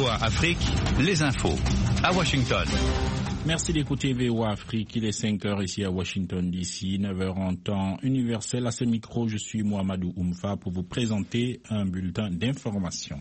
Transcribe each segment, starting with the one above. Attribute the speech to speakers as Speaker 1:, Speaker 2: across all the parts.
Speaker 1: VOA Afrique, les infos à Washington.
Speaker 2: Merci d'écouter VOA Afrique. Il est 5h ici à Washington DC, 9h en temps universel. À ce micro, je suis Mohamedou Oumfa pour vous présenter un bulletin d'information.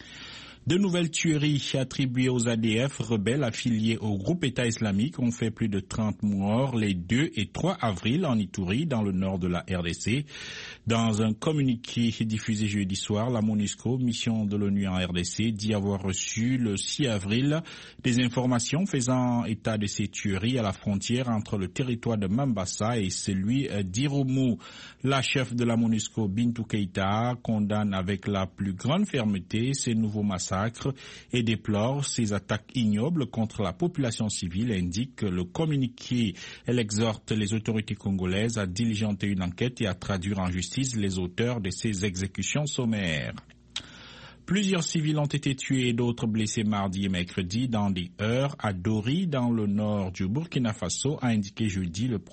Speaker 2: De nouvelles tueries attribuées aux ADF rebelles affiliés au groupe État islamique ont fait plus de 30 morts les 2 et 3 avril en Ituri, dans le nord de la RDC. Dans un communiqué diffusé jeudi soir, la MONUSCO, mission de l'ONU en RDC, dit avoir reçu le 6 avril des informations faisant état de ces tueries à la frontière entre le territoire de Mambasa et celui d'Irumu. La chef de la MONUSCO, Bintou Keïta, condamne avec la plus grande fermeté ces nouveaux massacres et déplore ces attaques ignobles contre la population civile, indique le communiqué. Elle exhorte les autorités congolaises à diligenter une enquête et à traduire en justice les auteurs de ces exécutions sommaires. Plusieurs civils ont été tués et d'autres blessés mardi et mercredi dans des heurts à Dori, dans le nord du Burkina Faso, a indiqué jeudi le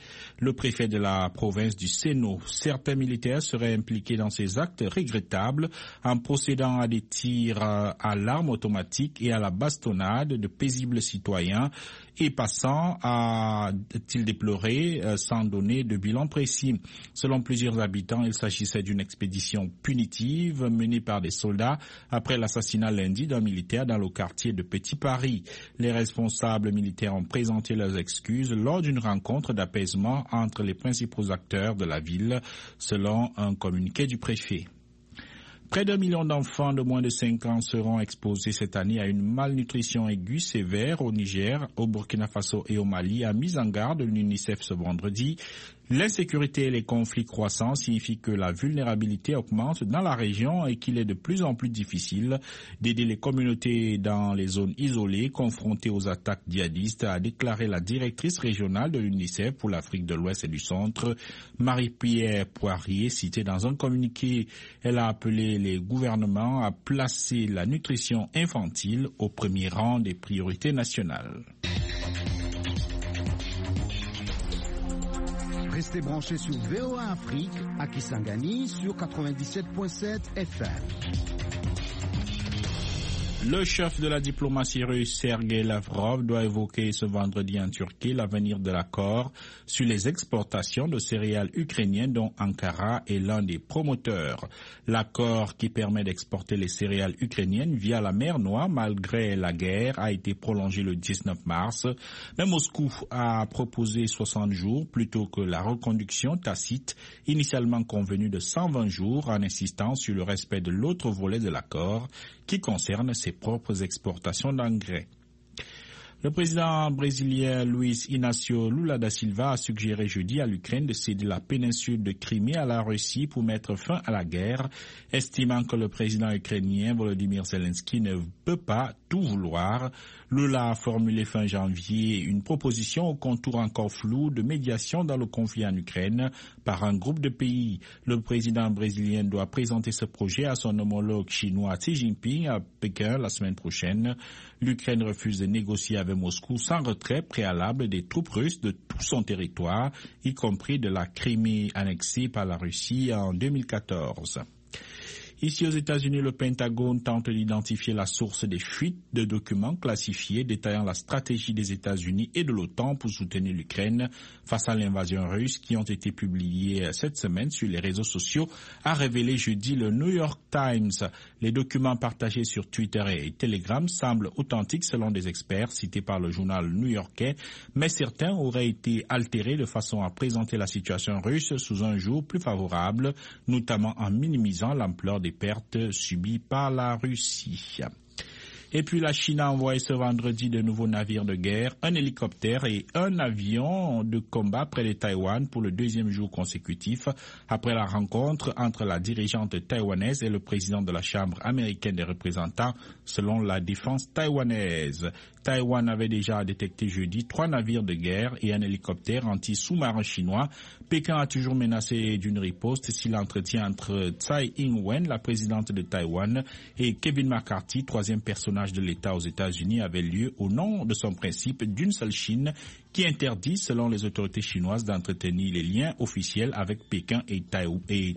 Speaker 2: préfet de la province du Séno. Certains militaires seraient impliqués dans ces actes regrettables en procédant à des tirs à l'arme automatique et à la bastonnade de paisibles citoyens et passant, a-t-il déploré, sans donner de bilan précis. Selon plusieurs habitants, il s'agissait d'une expédition punitive menée par des soldats après l'assassinat lundi d'un militaire dans le quartier de Petit Paris. Les responsables militaires ont présenté leurs excuses lors d'une rencontre d'apaisement entre les principaux acteurs de la ville, selon un communiqué du préfet. Près d'1 million d'enfants de moins de 5 ans seront exposés cette année à une malnutrition aiguë sévère au Niger, au Burkina Faso et au Mali, a mis en garde l'UNICEF ce vendredi. L'insécurité et les conflits croissants signifient que la vulnérabilité augmente dans la région et qu'il est de plus en plus difficile d'aider les communautés dans les zones isolées confrontées aux attaques djihadistes, a déclaré la directrice régionale de l'UNICEF pour l'Afrique de l'Ouest et du Centre, Marie-Pierre Poirier, citée dans un communiqué. Elle a appelé les gouvernements à placer la nutrition infantile au premier rang des priorités nationales.
Speaker 3: Restez branchés sur VOA Afrique à Kisangani sur 97.7 FM.
Speaker 2: Le chef de la diplomatie russe, Sergei Lavrov, doit évoquer ce vendredi en Turquie l'avenir de l'accord sur les exportations de céréales ukrainiennes dont Ankara est l'un des promoteurs. L'accord qui permet d'exporter les céréales ukrainiennes via la mer Noire malgré la guerre a été prolongé le 19 mars. Mais Moscou a proposé 60 jours plutôt que la reconduction tacite initialement convenue de 120 jours en insistant sur le respect de l'autre volet de l'accord qui concerne ses propres exportations d'engrais. Le président brésilien Luiz Inácio Lula da Silva a suggéré jeudi à l'Ukraine de céder la péninsule de Crimée à la Russie pour mettre fin à la guerre, estimant que le président ukrainien Volodymyr Zelensky ne peut pas tout vouloir. Lula a formulé fin janvier une proposition au contour encore flou de médiation dans le conflit en Ukraine par un groupe de pays. Le président brésilien doit présenter ce projet à son homologue chinois Xi Jinping à Pékin la semaine prochaine. L'Ukraine refuse de négocier avec Moscou sans retrait préalable des troupes russes de tout son territoire, y compris de la Crimée annexée par la Russie en 2014. Ici aux États-Unis, le Pentagone tente d'identifier la source des fuites de documents classifiés détaillant la stratégie des États-Unis et de l'OTAN pour soutenir l'Ukraine face à l'invasion russe qui ont été publiés cette semaine sur les réseaux sociaux, a révélé jeudi le New York Times. Les documents partagés sur Twitter et Telegram semblent authentiques selon des experts cités par le journal new-yorkais, mais certains auraient été altérés de façon à présenter la situation russe sous un jour plus favorable, notamment en minimisant l'ampleur des pertes subies par la Russie. Et puis la Chine a envoyé ce vendredi de nouveaux navires de guerre, un hélicoptère et un avion de combat près de Taïwan pour le deuxième jour consécutif après la rencontre entre la dirigeante taïwanaise et le président de la Chambre américaine des représentants, selon la défense taïwanaise. Taïwan avait déjà détecté jeudi 3 navires de guerre et un hélicoptère anti-sous-marin chinois. Pékin a toujours menacé d'une riposte si l'entretien entre Tsai Ing-wen, la présidente de Taïwan, et Kevin McCarthy, troisième personnage de l'État aux États-Unis, avait lieu au nom de son principe d'une seule Chine qui interdit, selon les autorités chinoises, d'entretenir les liens officiels avec Pékin et